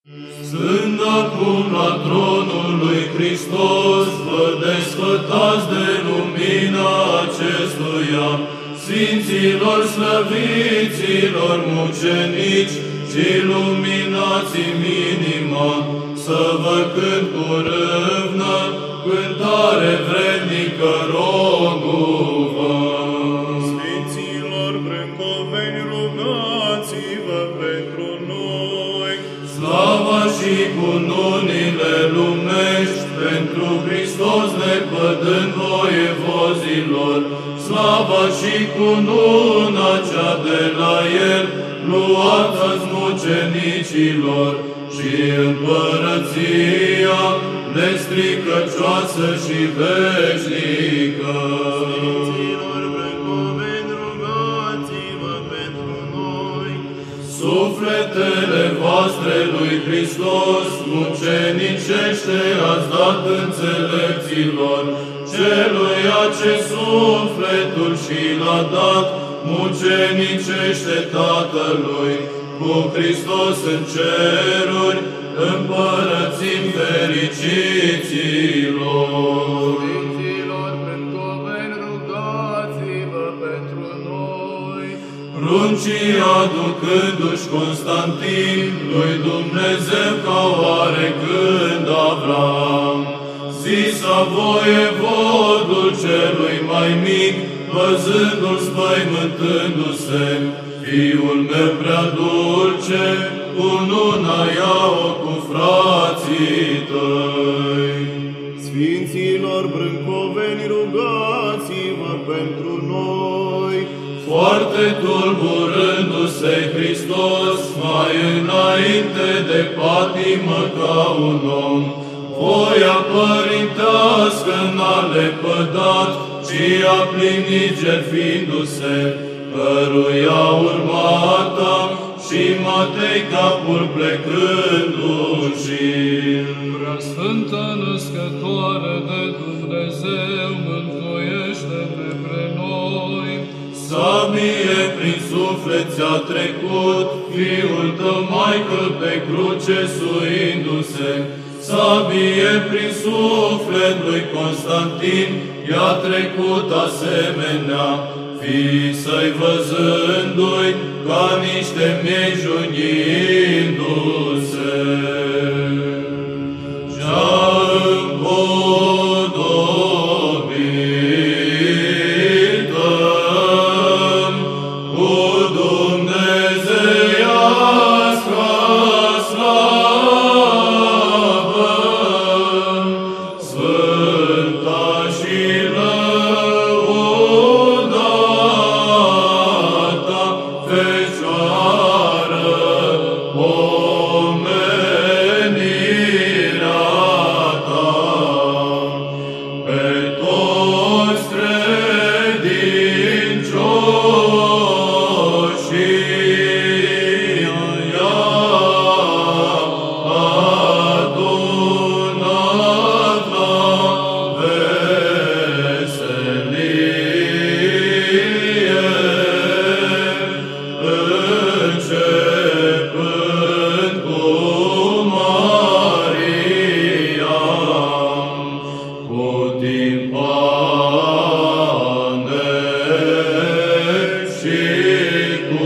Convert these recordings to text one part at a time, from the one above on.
Stând acum la tronul lui Hristos, vă desfătați de lumina acestuia, Sfinților slăviților mucenici și luminați-mi inima, să vă cânt cu râvnă, cântare vrednică rogu-vă. Sfinților brâncoveni, rugați-vă pentru noi. Slava și cununile lumești, pentru Hristos nepădând voievozilor, slava și cununa cea de la El, luați-ați mucenicilor, și împărăția nestricăcioasă și veșnică. Sfinților brâncoveni, rugați-vă pentru noi. Sufletele voastre lui Hristos, mucenicește ați dat înțelepților, celuia ce sufletul și l-a dat, mucenicește Tatălui, cu Hristos în ceruri, împărățim fericiților. Sfinților brâncoveni, rugați-vă pentru noi. Pruncii aducându-și Constantin, lui Dumnezeu ca oarecând Avram, zisa voievodul celui mai mic, văzându-l spăimântându-se, Fiul meu prea dulce, cununa ia-o cu frații tăi. Sfinților brâncoveni, rugați-vă pentru noi. Foarte tulburându-se Hristos, mai înainte de patimă ca un om, voia părintească n-a lepădat, ci a plinit jertfindu-se, căruia urmata și Matei capul plecându-și. Preasfântă Născătoare de Dumnezeu, mântuiește-ne pre noi. Sabie prin suflet ți-a trecut, Fiul tău, Maică, pe cruce suindu-se. Sabie prin suflet lui Constantin, i-a trecut asemenea, Fii să-i văzându-i ca niște miei junindu-se. Și-a împodobită cu dumnezeiască slavă, sfânta și lăudată Fecioară, pomenirea ta, pe toți credincioșii i-a adunat la veselie, începând cu Maria, cu timpane și cu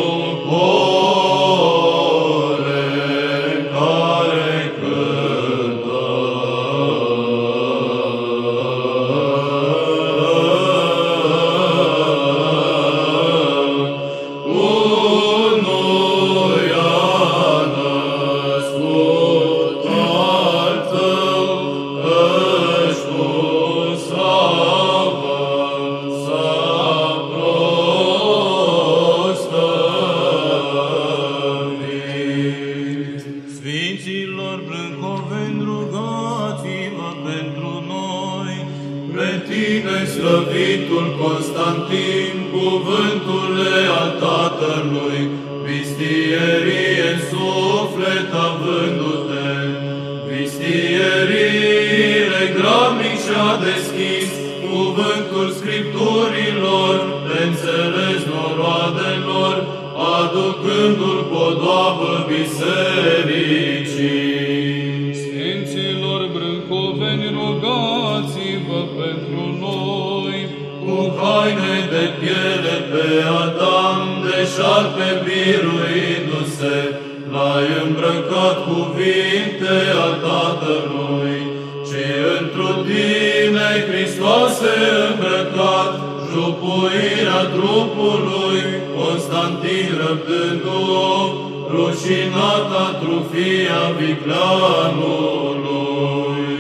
ore care cântă. Unui a născut al tău, își pun slavă, s-a prostăvit. Sfinților brâncoveni, rugați-vă pentru noi. Pre tine, slăvitul Constantin, cuvântule al Tatălui, vistierie în suflet avându-te, vistierile grabnic și-a deschis, cuvântul Scripturilor, de înțeles noroadelor, aducându-l podoabă bisericii. haine de piele pe Adam, de șarpe biruindu-se, l-ai îmbrăcat cuvinte al Tatălui, ci întru tine, Hristoase, îmbrăcat, jupuirea trupului, Constantin răbdându-o, rușinata trufia vicleanului.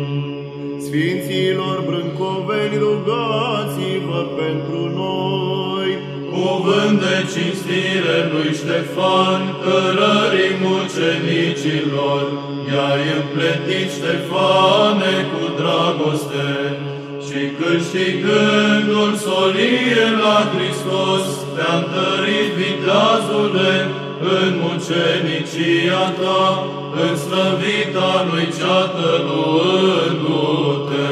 Sfinților brâncoveni, rugați-vă pentru noi. Cuvânt de cinstire lui Ștefan, cărării mucenicilor, i-ai împletit, Ștefane, cu dragoste, și câștigându-l solie la Hristos, te-a întărit viteazule în mucenicia ta, în slăvita lui ceată luându-te.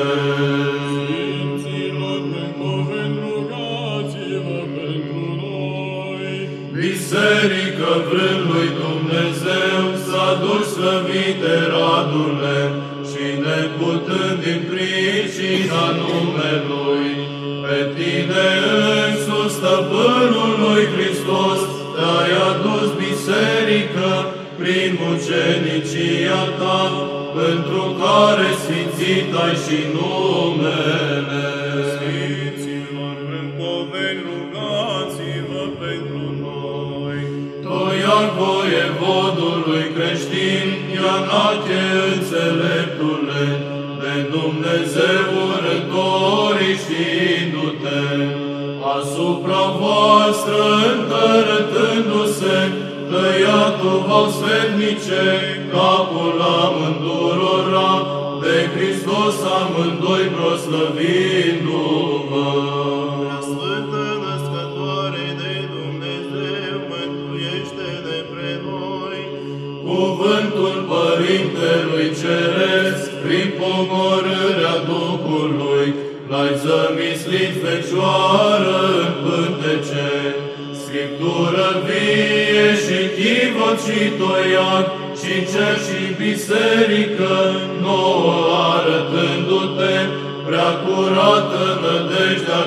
Sfinților brâncoveni, rugați-vă pentru noi. Biserică vrând lui Dumnezeu s-a dus slăvite radurile și neputând din pricina numelui, pe tine însuși, Stăpânul lui Hristos, te-ai adus biserică prin mucenicia ta, pentru care sfințit ai și numele. Sfinților brâncoveni, rugați-vă pentru noi. Toiac voievodului creștin, Ianache înțeleptule, de Dumnezeu urătorii știindu-te, asupra voastră întărătându-se, tăiatul vă sfetnice, capul amândurora, de Hristos amândoi proslăvindu-vă. Sfântă Născătoare de Dumnezeu, mântuiește-ne pre noi. Cuvântul Părintelui Ceresc, prin pomorârea Duhului, l-ai zămislit Fecioară în pântece, Scriptură vie și chivocitoiac, și cer și biserică, nouă arătându-te, prea curată nădejdea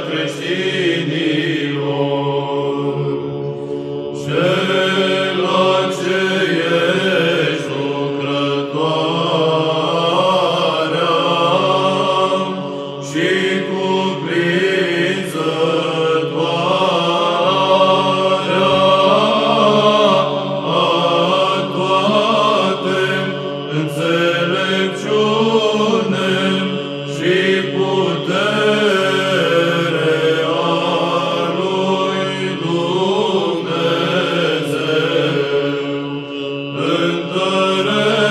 creștinilor. Cela ce ești lucrătoarea și cuprinzătoarea a toate înțelepciune și putere a lui Dumnezeu. Întărește